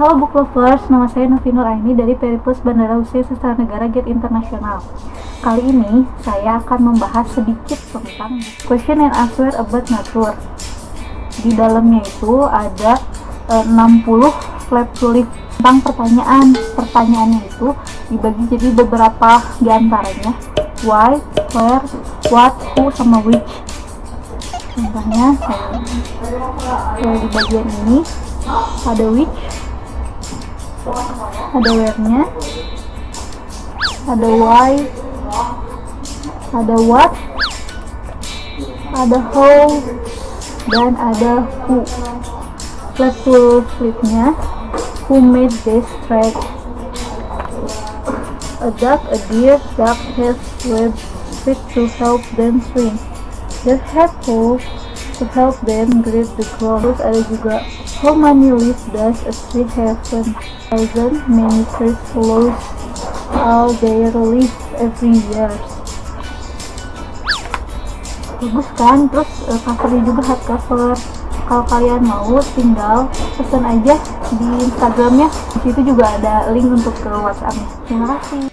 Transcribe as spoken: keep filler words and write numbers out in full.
Halo Book Lovers, nama saya Novi Nur Aini dari Periplus Bandara Hussein Sastranegara Gate Internasional. Kali ini saya akan membahas sedikit tentang question and answer about nature. Di dalamnya itu ada e, enam puluh flap tulis tentang pertanyaan. Pertanyaannya itu dibagi jadi beberapa diantaranya why, where, what, who, sama which. Contohnya saya di bagian ini ada which, ada where-nya, ada why, ada what, ada how, dan ada who. Flap to flip-nya, who made this track? A duck, a deer, duck has webbed feet to help them swim. They have holes to help them grab the ground. Terus ada juga how many leaves does a tree have? One thousand. Many trees lose all their leaves every year. Bagus kan? Terus uh, covernya juga hardcover. Kalau kalian mau tinggal pesan aja di Instagramnya. Di situ juga ada link untuk ke WhatsAppnya. Terima kasih.